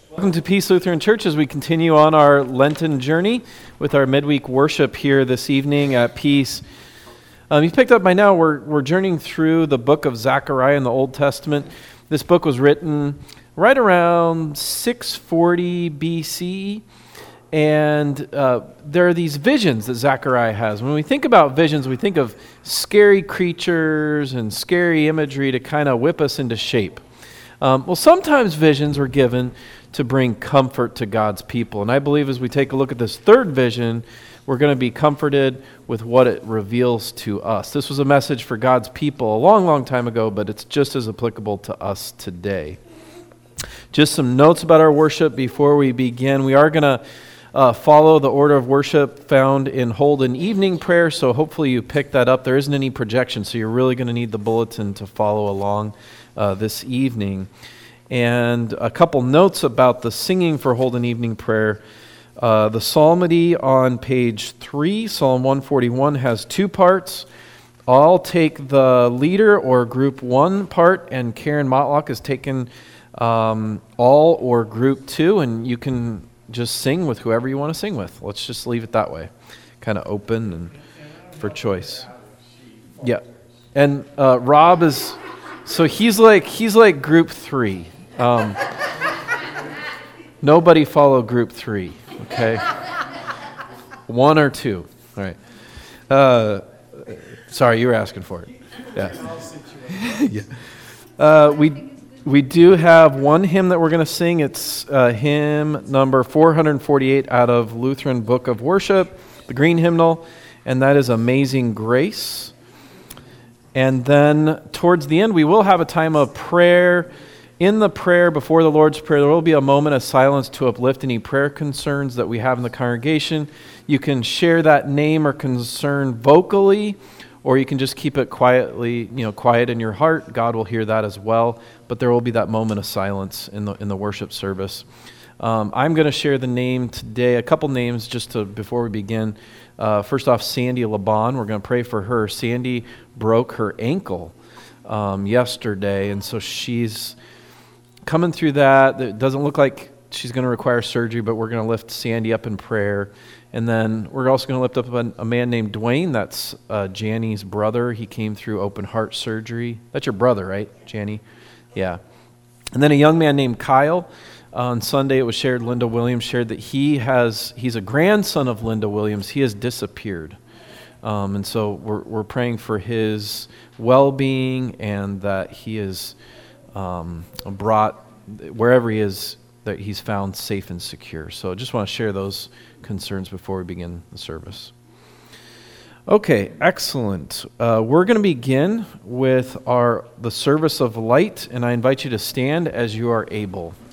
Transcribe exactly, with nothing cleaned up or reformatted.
Welcome to Peace Lutheran Church as we continue on our Lenten journey with our midweek worship here this evening at Peace. Um, you've picked up by now, we're, we're journeying through the book of Zechariah in the Old Testament. This book was written right around six forty B C, and uh, there are these visions that Zechariah has. When we think about visions, we think of scary creatures and scary imagery to kind of whip us into shape. Um, well, sometimes visions were given to bring comfort to God's people. And I believe as we take a look at this third vision, we're going to be comforted with what it reveals to us. This was a message for God's people a long, long time ago, but it's just as applicable to us today. Just some notes about our worship before we begin. We are going to uh, follow the order of worship found in Holden Evening Prayer, so hopefully you picked that up. There isn't any projection, so you're really going to need the bulletin to follow along uh, this evening. And a couple notes about the singing for Holden Evening Prayer. Uh, the psalmody on page three, Psalm one forty-one, has two parts. I'll take the leader or group one part, and Karen Motlock has taken um, all or group two, and you can just sing with whoever you want to sing with. Let's just leave it that way, kind of open and for choice. Yeah, and uh, Rob is, so he's like he's like group three. Um, nobody follow group three, okay? One or two, all right. Uh, sorry, you were asking for it. Yeah. yeah. Uh, we we do have one hymn that we're going to sing. It's uh, hymn number four forty-eight out of Lutheran Book of Worship, the Green Hymnal, and that is Amazing Grace. And then towards the end, we will have a time of prayer. In the prayer, before the Lord's Prayer, there will be a moment of silence to uplift any prayer concerns that we have in the congregation. You can share that name or concern vocally, or you can just keep it quietly, you know, quiet in your heart. God will hear that as well. But there will be that moment of silence in the in the worship service. Um, I'm going to share the name today, a couple names just to before we begin. Uh, first off, Sandy Laban. We're going to pray for her. Sandy broke her ankle um, yesterday, and so she's coming through that. It doesn't look like she's going to require surgery, but we're going to lift Sandy up in prayer. And then we're also going to lift up a, a man named Dwayne. That's uh, Janny's brother. He came through open heart surgery. That's your brother, right, Janny? Yeah. And then a young man named Kyle. On Sunday, it was shared, Linda Williams shared that he has, he's a grandson of Linda Williams. He has disappeared. Um, and so we're we're praying for his well-being and that he is Um, brought wherever he is, that he's found safe and secure. So I just want to share those concerns before we begin the service. Okay, excellent. Uh, we're going to begin with our the service of light, and I invite you to stand as you are able.